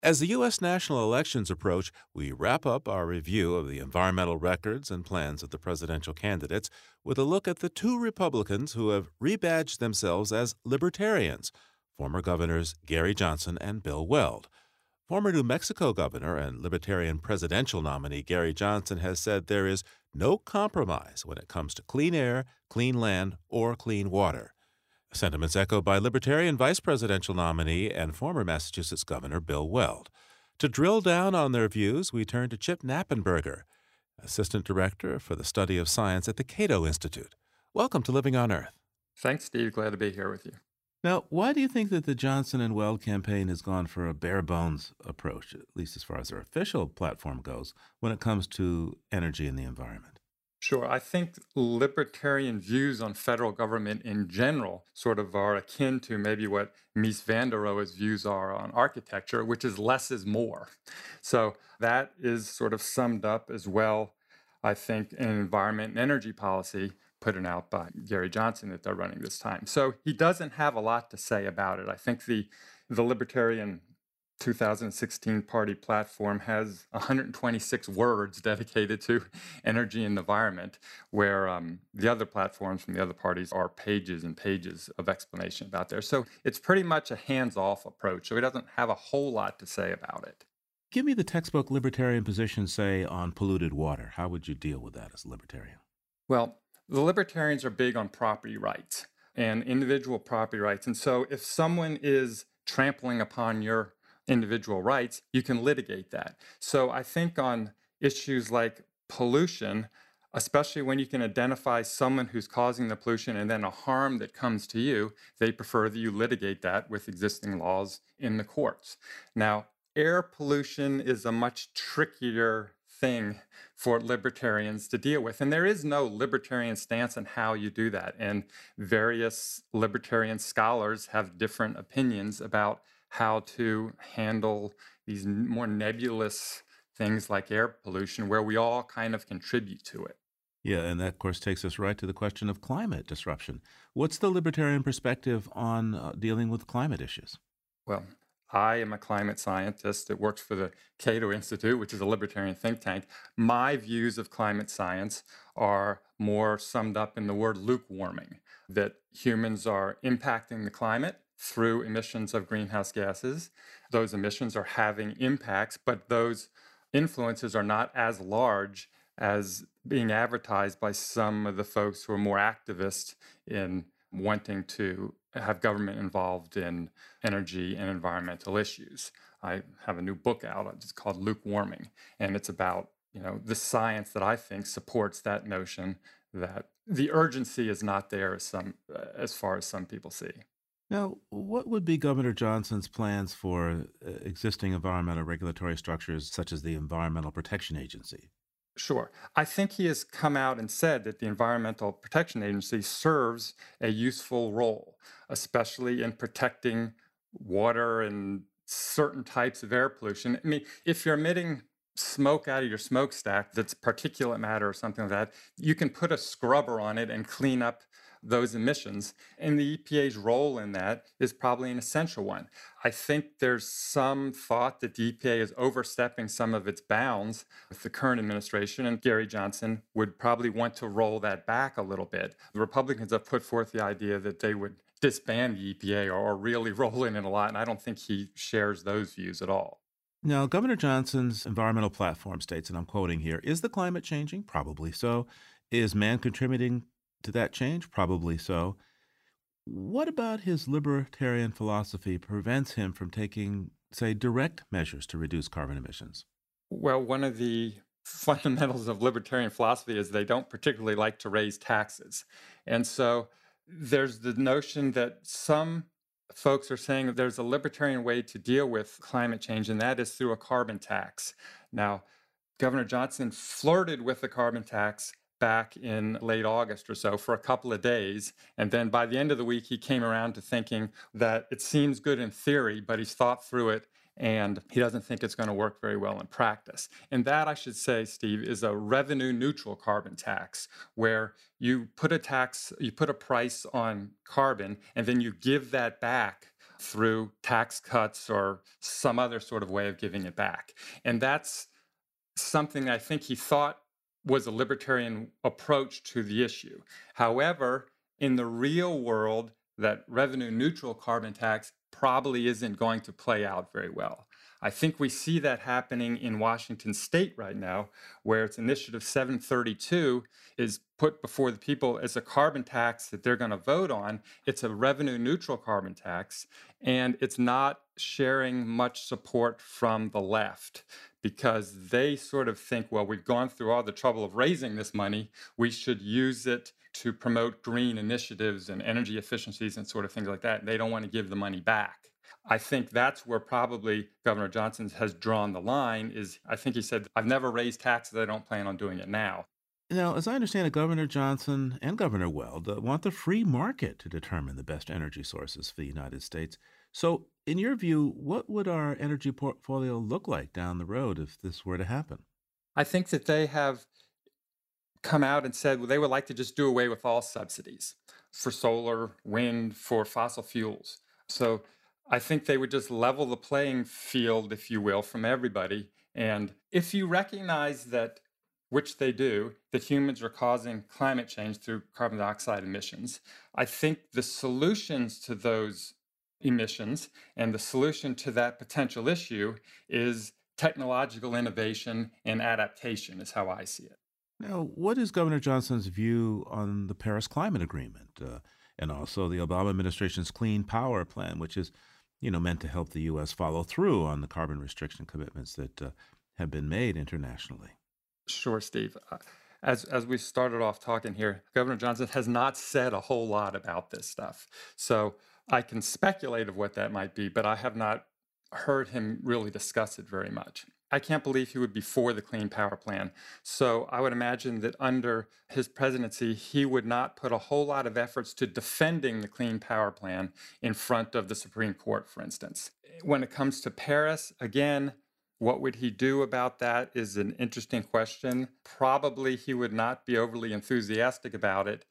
As the U.S. national elections approach, we wrap up our review of the environmental records and plans of the presidential candidates with a look at the two Republicans who have rebadged themselves as libertarians, former governors Gary Johnson and Bill Weld. Former New Mexico governor and Libertarian presidential nominee Gary Johnson has said there is no compromise when it comes to clean air, clean land, or clean water. Sentiments echoed by Libertarian vice presidential nominee and former Massachusetts Governor Bill Weld. To drill down on their views, we turn to Chip Knappenberger, Assistant Director for the Study of Science at the Cato Institute. Welcome to Living on Earth. Thanks, Steve. Glad to be here with you. Now, why do you think that the Johnson and Weld campaign has gone for a bare bones approach, at least as far as their official platform goes, when it comes to energy and the environment? Sure. I think libertarian views on federal government in general sort of are akin to maybe what Mies van der Rohe's views are on architecture, which is less is more. So that is sort of summed up as well, I think, in environment and energy policy put out by Gary Johnson that they're running this time. So he doesn't have a lot to say about it. I think the libertarian 2016 party platform has 126 words dedicated to energy and environment, where the other platforms from the other parties are pages and pages of explanation about there. So it's pretty much a hands-off approach. So he doesn't have a whole lot to say about it. Give me the textbook libertarian position, say, on polluted water. How would you deal with that as a libertarian? Well, the libertarians are big on property rights and individual property rights. And so if someone is trampling upon your individual rights, you can litigate that. So I think on issues like pollution, especially when you can identify someone who's causing the pollution and then a harm that comes to you, they prefer that you litigate that with existing laws in the courts. Now, air pollution is a much trickier thing for libertarians to deal with. And there is no libertarian stance on how you do that. And various libertarian scholars have different opinions about how to handle these more nebulous things like air pollution, where we all kind of contribute to it. Yeah, and that, of course, takes us right to the question of climate disruption. What's the libertarian perspective on dealing with climate issues? Well, I am a climate scientist that works for the Cato Institute, which is a libertarian think tank. My views of climate science are more summed up in the word lukewarming, that humans are impacting the climate through emissions of greenhouse gases. Those emissions are having impacts, but those influences are not as large as being advertised by some of the folks who are more activist in wanting to have government involved in energy and environmental issues. I have a new book out. It's called Lukewarming, and it's about the science that I think supports that notion that the urgency is not there as far as some people see. Now, what would be Governor Johnson's plans for existing environmental regulatory structures such as the Environmental Protection Agency? Sure. I think he has come out and said that the Environmental Protection Agency serves a useful role, especially in protecting water and certain types of air pollution. I mean, if you're emitting smoke out of your smokestack that's particulate matter or something like that, you can put a scrubber on it and clean up those emissions. And the EPA's role in that is probably an essential one. I think there's some thought that the EPA is overstepping some of its bounds with the current administration, and Gary Johnson would probably want to roll that back a little bit. The Republicans have put forth the idea that they would disband the EPA or really roll in it a lot, and I don't think he shares those views at all. Now, Governor Johnson's environmental platform states, and I'm quoting here, is the climate changing? Probably so. Is man contributing to that change? Probably so. What about his libertarian philosophy prevents him from taking, say, direct measures to reduce carbon emissions? Well, one of the fundamentals of libertarian philosophy is they don't particularly like to raise taxes. And so there's the notion that some folks are saying that there's a libertarian way to deal with climate change, and that is through a carbon tax. Now, Governor Johnson flirted with the carbon tax back in late August or so for a couple of days. And then by the end of the week, he came around to thinking that it seems good in theory, but he's thought through it and he doesn't think it's going to work very well in practice. And that, I should say, Steve, is a revenue neutral carbon tax, where you put a price on carbon, and then you give that back through tax cuts or some other sort of way of giving it back. And that's something I think he thought was a libertarian approach to the issue. However, in the real world, that revenue neutral carbon tax probably isn't going to play out very well. I think we see that happening in Washington state right now, where its Initiative 732 is put before the people as a carbon tax that they're going to vote on. It's a revenue neutral carbon tax, and it's not sharing much support from the left because they sort of think, well, we've gone through all the trouble of raising this money. We should use it to promote green initiatives and energy efficiencies and sort of things like that. They don't want to give the money back. I think that's where probably Governor Johnson has drawn the line is I think he said, I've never raised taxes. I don't plan on doing it now. Now, as I understand it, Governor Johnson and Governor Weld want the free market to determine the best energy sources for the United States. So, in your view, what would our energy portfolio look like down the road if this were to happen? I think that they have come out and said, well, they would like to just do away with all subsidies for solar, wind, for fossil fuels. So I think they would just level the playing field, if you will, from everybody. And if you recognize that, which they do, that humans are causing climate change through carbon dioxide emissions, I think the solutions to those emissions and the solution to that potential issue is technological innovation and adaptation, is how I see it. Now, what is Governor Johnson's view on the Paris Climate Agreement and also the Obama administration's Clean Power Plan, which is, meant to help the U.S. follow through on the carbon restriction commitments that have been made internationally? Sure, Steve. As we started off talking here, Governor Johnson has not said a whole lot about this stuff. So I can speculate of what that might be, but I have not heard him really discuss it very much. I can't believe he would be for the Clean Power Plan. So I would imagine that under his presidency, he would not put a whole lot of efforts to defending the Clean Power Plan in front of the Supreme Court, for instance. When it comes to Paris, again, what would he do about that is an interesting question. Probably he would not be overly enthusiastic about it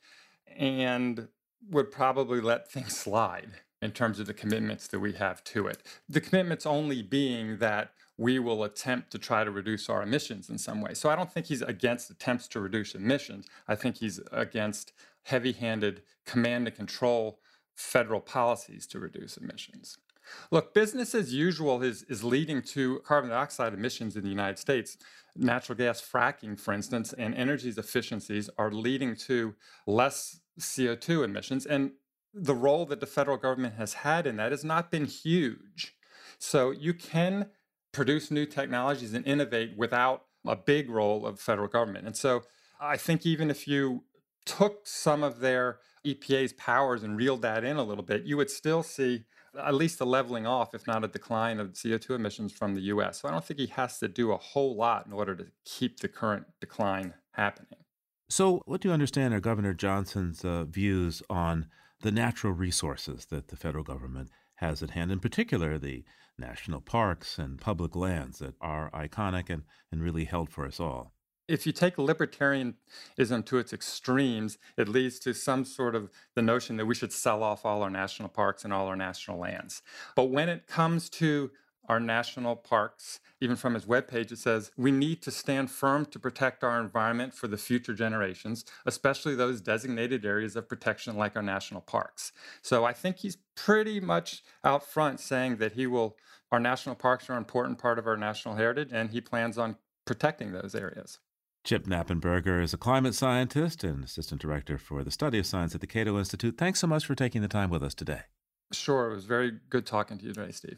and would probably let things slide in terms of the commitments that we have to it. The commitments only being that we will attempt to try to reduce our emissions in some way. So I don't think he's against attempts to reduce emissions. I think he's against heavy-handed command and control federal policies to reduce emissions. Look, business as usual is leading to carbon dioxide emissions in the United States. Natural gas fracking, for instance, and energy efficiencies are leading to less CO2 emissions. And the role that the federal government has had in that has not been huge. So you can produce new technologies and innovate without a big role of federal government. And so I think even if you took some of their EPA's powers and reeled that in a little bit, you would still see at least a leveling off, if not a decline of CO2 emissions from the US. So I don't think he has to do a whole lot in order to keep the current decline happening. So what do you understand are Governor Johnson's views on the natural resources that the federal government has at hand, in particular the national parks and public lands that are iconic and really held for us all? If you take libertarianism to its extremes, it leads to some sort of the notion that we should sell off all our national parks and all our national lands. But when it comes to our national parks, even from his webpage, it says we need to stand firm to protect our environment for the future generations, especially those designated areas of protection like our national parks. So I think he's pretty much out front saying that our national parks are an important part of our national heritage, and he plans on protecting those areas. Chip Knappenberger is a climate scientist and assistant director for the study of science at the Cato Institute. Thanks so much for taking the time with us today. Sure. It was very good talking to you today, Steve.